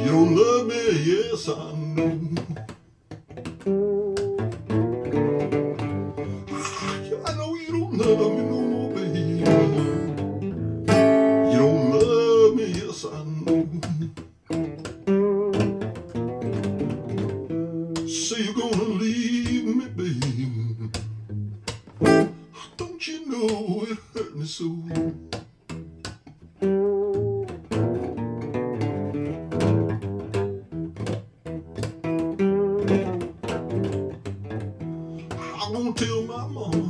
You don't love me, yes I know. I know you don't love me no more, baby. You don't love me, yes I know. Say you're gonna leave me, baby. Don't you know it hurt me so? I'm gonna tell my mama.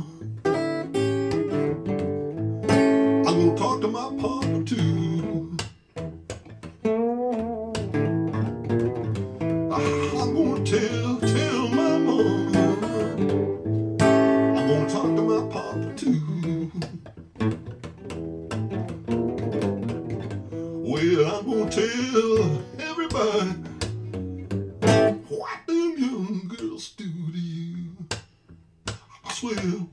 I'm gonna talk to my papa too. I'm gonna tell my mama. I'm gonna talk to my papa too. Well, I'm gonna tell everybody what them young girls do to you. I swear,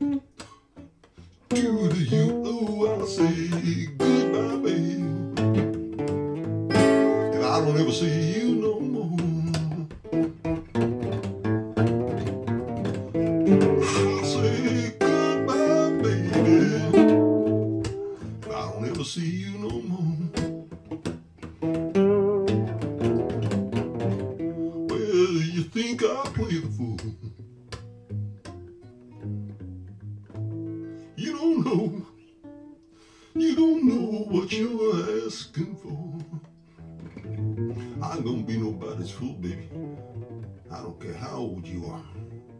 do to you. Oh, I say goodbye, babe, and I don't ever see you no more. I say goodbye, baby, and I don't ever see you no more. Well, you think I play the fool? You don't know what you're asking for. I ain't gonna be nobody's fool, baby. I don't care how old you are.